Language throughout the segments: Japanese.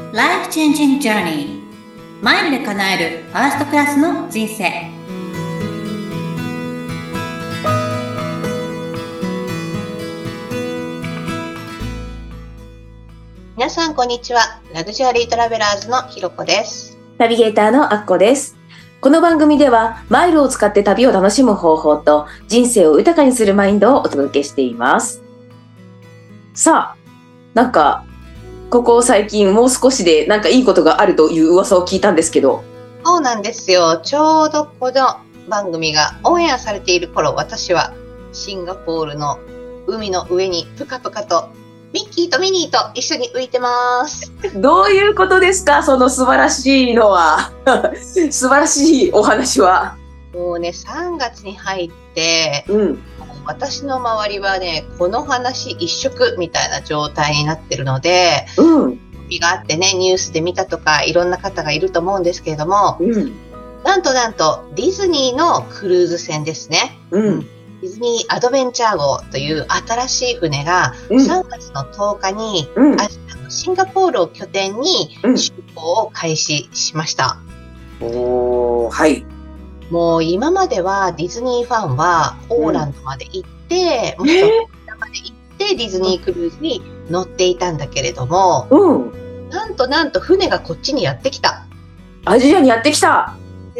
Life Changing Journey マイルで叶えるファーストクラスの人生。 皆さんこんにちは。ラグジュアリートラベラーズのひろこです。 ナビゲーターのあっこです。この番組ではマイルを使って旅を楽しむ方法と人生を豊かにするマインドをお届けしています。さあ、なんかここ最近もう少しでなんかいいことがあるという噂を聞いたんですけど。 そうなんですよ。ちょうどこの番組がオンエアされている頃、私はシンガポールの海の上にぷかぷかとミッキーとミニーと一緒に浮いてます。 どういうことですか、その素晴らしいのは素晴らしいお話は。 もうね、3月に入って、私の周りはね、この話一色みたいな状態になってるので、があってね、ニュースで見たとかいろんな方がいると思うんですけれども、なんとディズニーのクルーズ船ですね、ディズニーアドベンチャー号という新しい船が3月の10日に、シンガポールを拠点に出港を開始しました。 はい。 もう今まではディズニーファンはオーランドまで行って、もしくはまで行ってディズニークルーズに乗っていたんだけれども、なんと船がこっちにやってきた。 アジアにやってきた。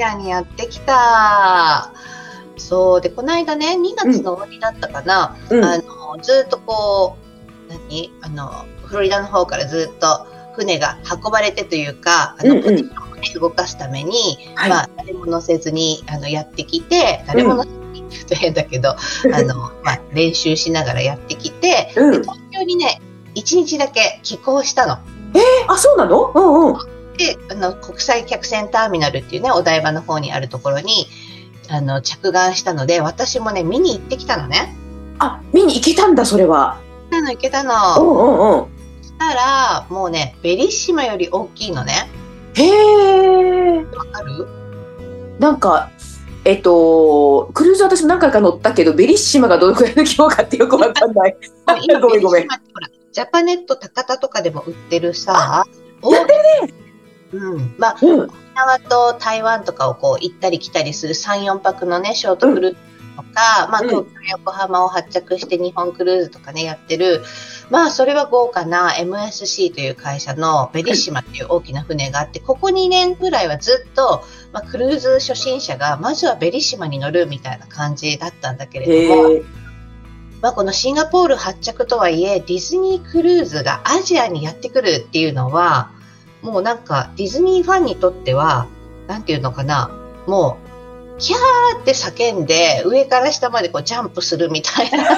そうで、この間ね、2月の終わりだったかな、ずっとこうフロリダの方からずっと船が運ばれてというか、ポジションをね、動かすために、誰も乗せずにやってきて、誰も乗せずにって言うと変だけど、練習しながらやってきて、で東京にね1日だけ寄港したの。 そうなの？ で、国際客船ターミナルっていうね、お台場の方にあるところに着岸したので、私もね見に行ってきたのね。 見に行けたんだ。それは行けたの。したらもうね、ベリッシマより大きいのね。わかる？ なんかクルーズ私も何回か乗ったけど、ベリッシマがどのくらいの規模かってよくわかんない。 今ごめん。ジャパネット高田とかでも売ってるさ。 やってるね。 沖縄と台湾とかをこう行ったり来たりする 3,4 泊のね、ショートクルーズとか、東京横浜を発着して日本クルーズとかねやってる、それは豪華な MSC という会社のベリッシマっていう大きな船があって、ここ2年ぐらいはずっと、クルーズ初心者がまずはベリッシマに乗るみたいな感じだったんだけれども、このシンガポール発着とはいえ、ディズニークルーズがアジアにやってくるっていうのは、もうなんかディズニーファンにとっては、なんていうのかな、もうキャーって叫んで上から下までこうジャンプするみたいな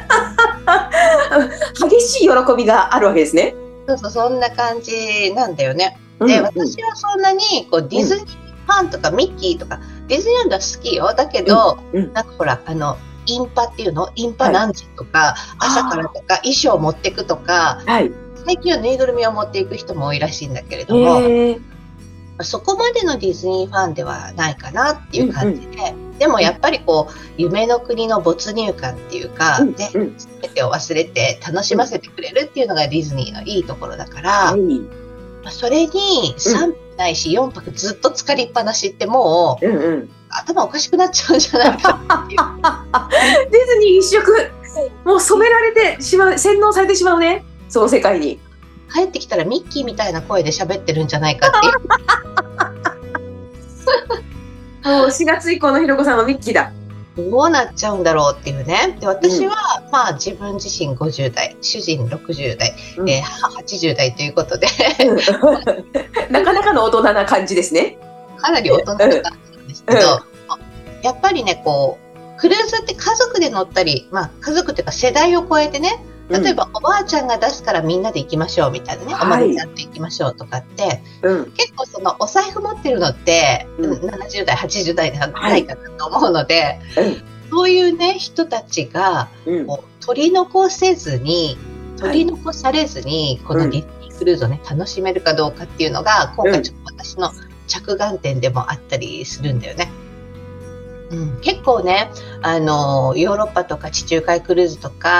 激しい喜びがあるわけですね。 そう、そんな感じなんだよね。で、私はそんなにこうディズニーファンとかミッキーとかディズニーランドは好きよ。だけど、なんかほらインパっていうの、インパ何時とか、朝からとか衣装を持っていくとか、最近はぬいぐるみを持っていく人も多いらしいんだけれども、そこまでのディズニーファンではないかなっていう感じで、でもやっぱりこう夢の国の没入感っていうか、全てを忘れて楽しませてくれるっていうのがディズニーのいいところだから、それに3泊ないし4泊ずっと浸かりっぱなしってもう、頭おかしくなっちゃうんじゃないかっていうディズニー一色もう染められてしまう、洗脳されてしまうね、その世界に。 帰ってきたらミッキーみたいな声で喋ってるんじゃないかっていうもう4月以降のひろこさんはミッキーだ。 どうなっちゃうんだろうっていうね。で、私は、自分自身50代、主人60代、母80代ということでなかなかの大人な感じですね。 かなり大人な感じなんですけど、やっぱりね、こうクルーズって家族で乗ったり、家族っていうか世代を超えてね、例えばおばあちゃんが出すからみんなで行きましょうみたいなね、お孫ちゃんと行きましょうとかって、結構そのお財布持ってるのって、70代80代じゃないかなと思うので、そういうね人たちがこう取り残されずにこのディズニークルーズをね楽しめるかどうかっていうのが今回ちょっと私の着眼点でもあったりするんだよね。結構ね、ヨーロッパとか地中海クルーズとか、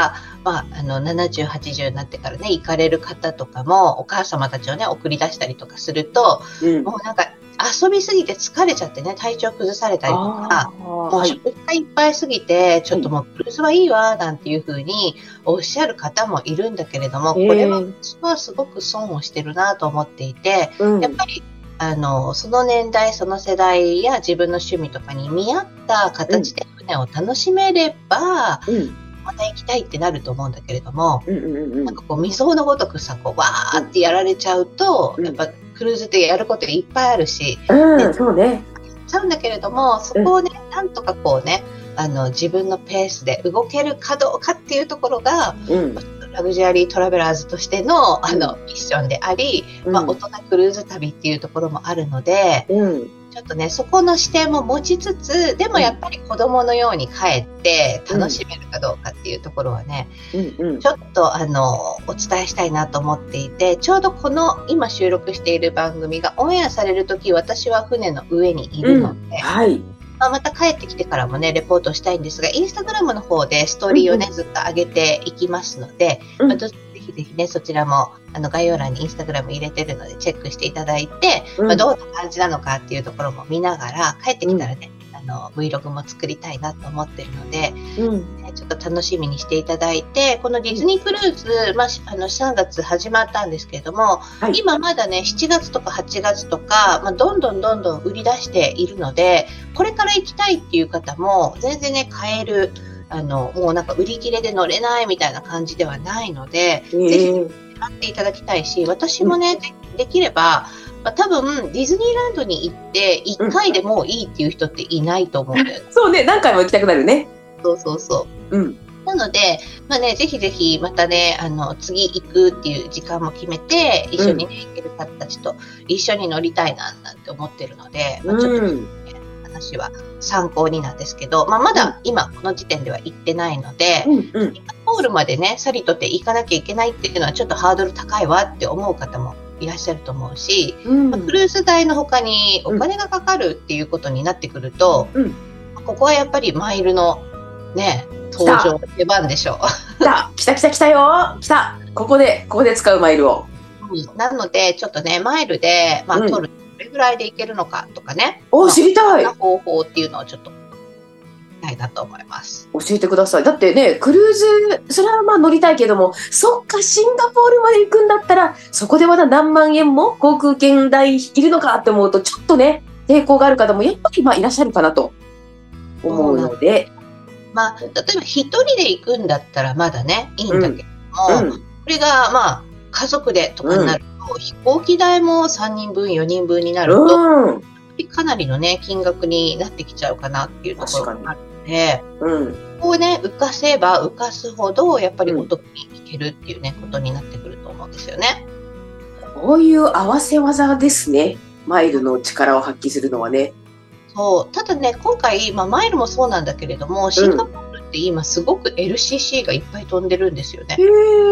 70、80になってからね、行かれる方とかも、お母様たちをね、送り出したりとかすると、もうなんか、遊びすぎて疲れちゃってね、体調崩されたりとか、もう食がいっぱいすぎて、ちょっともうクルーズはいいわ、なんていうふうにおっしゃる方もいるんだけれども、これは私はすごく損をしてるなと思っていて、やっぱり、その年代、その世代や自分の趣味とかに見合った形で船を楽しめれば、また行きたいってなると思うんだけれども、なんかこう未曾有のごとくさ、こうわーってやられちゃうと、やっぱクルーズってやることいっぱいあるし、 そうね。 ちゃうんだけれども、そこをね、なんとかこうね、自分のペースで動けるかどうかっていうところが、ラグジュアリートラベラーズとしての、ミッションであり、大人クルーズ旅っていうところもあるので、ちょっとね、そこの視点も持ちつつ、でもやっぱり子供のように帰って楽しめるかどうかっていうところはね、ちょっとお伝えしたいなと思っていて、ちょうどこの今収録している番組がオンエアされるとき、私は船の上にいるので、また帰ってきてからもね、レポートしたいんですが、インスタグラムの方でストーリーをね、ずっと上げていきますので、ぜひぜひね、そちらも概要欄にインスタグラム入れてるのでチェックしていただいて、どんな感じなのかっていうところも見ながら、帰ってきたらね、Vlog も作りたいなと思ってるので、ちょっと楽しみにしていただいて、このディズニークルーズ、3月始まったんですけれども、今まだね、7月とか8月とか、どんどん売り出しているので、これから行きたいっていう方も、全然ね、買える、もうなんか売り切れで乗れないみたいな感じではないので、ぜひ買っていただきたいし、私もね、できれば、多分ディズニーランドに行って1回でもういいっていう人っていないと思うんだよね。 そうね、何回も行きたくなるね。 そう。なので、ぜひぜひまたね、次行くっていう時間も決めて、一緒にね、行ける方たちと一緒に乗りたいな、なんて思ってるので、ちょっと、話は参考になんですけど、まだ今この時点では行ってないので、シンガポールまでね、さりとって行かなきゃいけないっていうのはちょっとハードル高いわって思う方もいらっしゃると思うし、クルーズ代の他にお金がかかるっていうことになってくると、ここはやっぱりマイルのね、登場出番でしょう。 来たよ。ここで使うマイルを。 なので、ちょっとね、マイルで、取る、どれぐらいでいけるのかとかね。 知りたい。 方法っていうのをちょっと、たいなと思います。 教えてください。だってね、クルーズ、それは乗りたいけども、そっか、シンガポールまで行くんだったら、そこでまだ何万円も航空券代いるのかって思うと、ちょっとね、抵抗がある方もやっぱりいらっしゃるかなと思うので。 例えば一人で行くんだったらまだね、いいんだけども、これが家族でとかになると、飛行機代も3人分、4人分になると、かなりのね、金額になってきちゃうかなっていうところがあるので、ここをね、浮かせば浮かすほど、やっぱりお得に行けるっていうね、ことになってくると思うんですよね。 こういう合わせ技ですね。マイルの力を発揮するのはね。 そう。ただね、今回、マイルもそうなんだけれども、シンガポールって今すごく LCC がいっぱい飛んでるんですよね。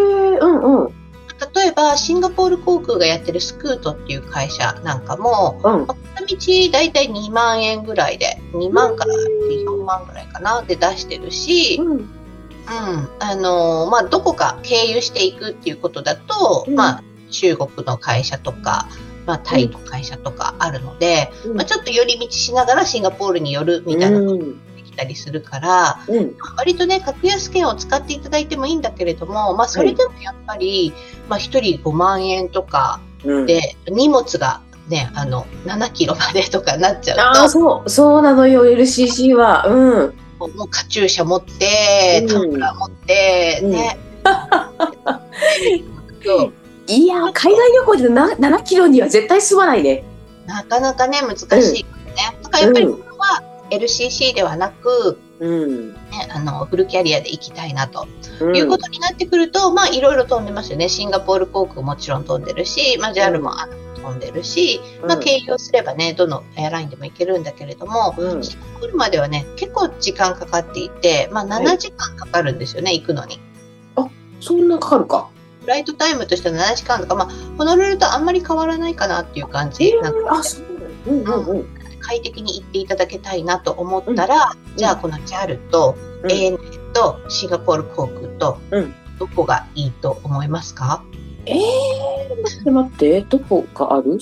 例えば、シンガポール航空がやってるスクートっていう会社なんかも、片道だいたい2万円ぐらいで、2万から4万ぐらいかな、で出してるし、どこか経由していくっていうことだと、中国の会社とか、タイの会社とかあるので、ちょっと寄り道しながらシンガポールに寄るみたいなことができたりするから、割とね、格安券を使っていただいてもいいんだけれども、それでもやっぱり、1人5万円とかで、荷物がね、7キロまでとかなっちゃうと。 そうなのよ、LCC は。 もうカチューシャ持って、タンブラー持って、ね。 いや、海外旅行で7キロには絶対済まないね。 なかなかね、難しいですね。だからやっぱりこれは LCC ではなく、フルキャリアで行きたいなということになってくると、いろいろ飛んでますよね。シンガポール航空もちろん飛んでるし、JAL も飛んでるし、経由すればね、どのエアラインでも行けるんだけれども、シンガポールまではね、結構時間かかっていて、7時間かかるんですよね、行くのに。 そんなかかるか。 フライトタイムとしては7時間とか、ホノルルとあんまり変わらないかなっていう感じなんで、快適に行っていただきたいなと思ったら、じゃあこの JAL と ANA とシンガポール航空とどこがいいと思いますか？ 待って、どこかある？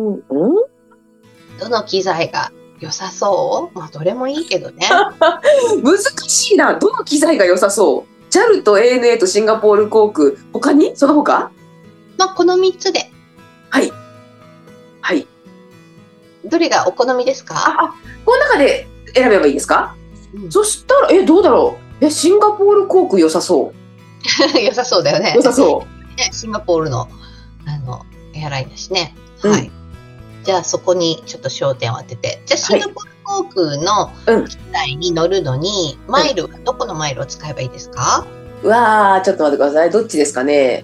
どの機材が良さそう？まあ、どれもいいけどね。 難しいな。どの機材が良さそう？ JAL と ANA とシンガポール航空。他に？その他？ まあ、この3つで。 はい。はい。 どれがお好みですか？ この中で選べばいいですか？そしたら、どうだろう。シンガポール航空良さそう。 良さそうだよね。 良さそう。 ね、シンガポールの、エアラインだしね。はい。じゃあそこにちょっと焦点を当てて。じゃあシンガポール航空の機体に乗るのに、マイルはどこのマイルを使えばいいですか？ うわー、ちょっと待ってください。どっちですかね。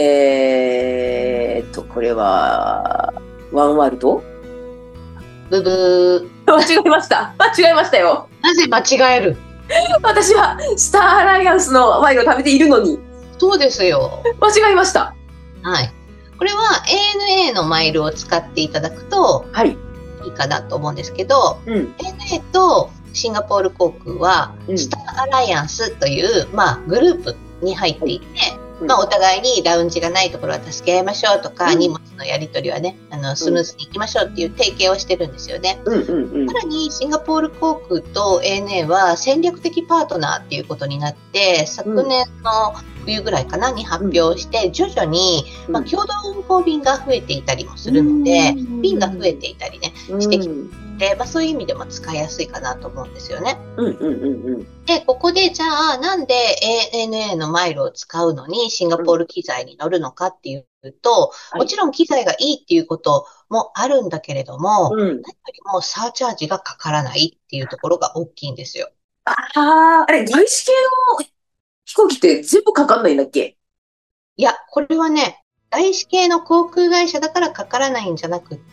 これは、ワンワールド？ ブブー。 間違えました。間違えましたよ。 なぜ間違える？ 私はスターアライアンスのマイルを食べているのに。 そうですよ。 間違えました。 はい。これは ANA のマイルを使っていただくといいかなと思うんですけど、ANA とシンガポール航空はスターアライアンスという、グループに入っていて、お互いにラウンジがないところは助け合いましょうとか、荷物のやり取りはね、スムーズに行きましょうっていう提携をしてるんですよね。さらにシンガポール航空と ANA は戦略的パートナーっていうことになって、昨年の冬ぐらいかなに発表して、徐々に、共同運航便が増えていたりもするので、便が増えていたりね、してきて、そういう意味でも使いやすいかなと思うんですよね。で、ここでじゃあ、なんで ANA のマイルを使うのにシンガポール機材に乗るのかっていうと、もちろん機材がいいっていうこともあるんだけれども、何よりもサーチャージがかからないっていうところが大きいんですよ。 あれ、外資系の飛行機って全部かかんないんだっけ？ いや、これはね、外資系の航空会社だからかからないんじゃなくって、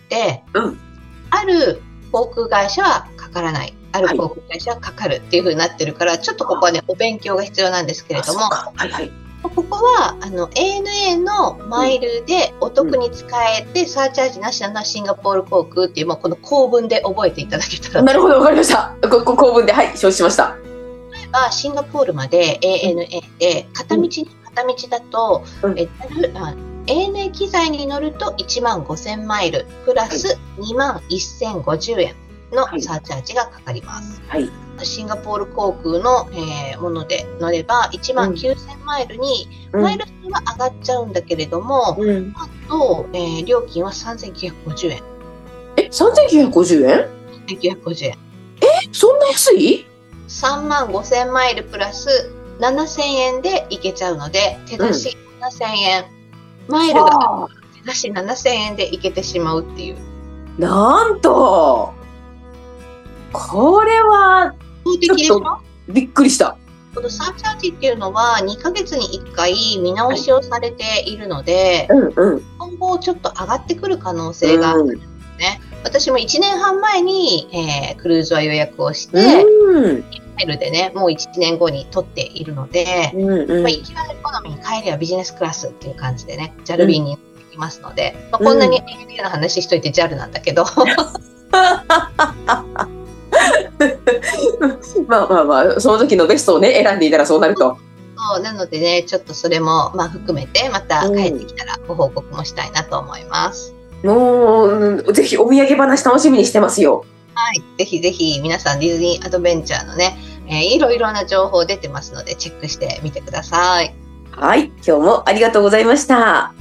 ある航空会社はかからない。ある航空会社はかかるっていう風になってるから、ちょっとここはね、お勉強が必要なんですけれども、ここはANA のマイルでお得に使えて、サーチャージなしなのはシンガポール航空っていう、この構文で覚えていただけたら。 なるほど、わかりました。構文で、承知しました。 例えば、シンガポールまで ANA で、片道だと、ANA 機材に乗ると15,000マイル、プラス21,050円のサーチャージがかかります。シンガポール航空の、もので乗れば19,000マイルに、マイル数は上がっちゃうんだけれども、あと、料金は3,950円。 3,950円？ 3,950円。 そんな安い ？35,000マイルプラス7,000円で行けちゃうので、手出し7,000円。マイルが手出し7,000円で行けてしまうっていう。 なんと、これはちょっとびっくりした。 このサーチャージっていうのは2ヶ月に1回見直しをされているので、今後ちょっと上がってくる可能性があるんですね。私も1年半前に、クルーズは予約をして、マイルでね、もう1年後に取っているので、行きはエコノミー、帰りはビジネスクラスっていう感じでね、JAL 便に乗ってきますので、こんなに ANA の話しといて JAL なんだけど。 その時のベストをね、選んでいたらそうなると。 そうなのでね、ちょっとそれも含めて、また帰ってきたらご報告もしたいなと思います。 もう、ぜひお土産話楽しみにしてますよ。 はい。ぜひぜひ皆さんディズニーアドベンチャーのね、いろいろな情報出てますので、チェックしてみてください。 はい。今日もありがとうございました。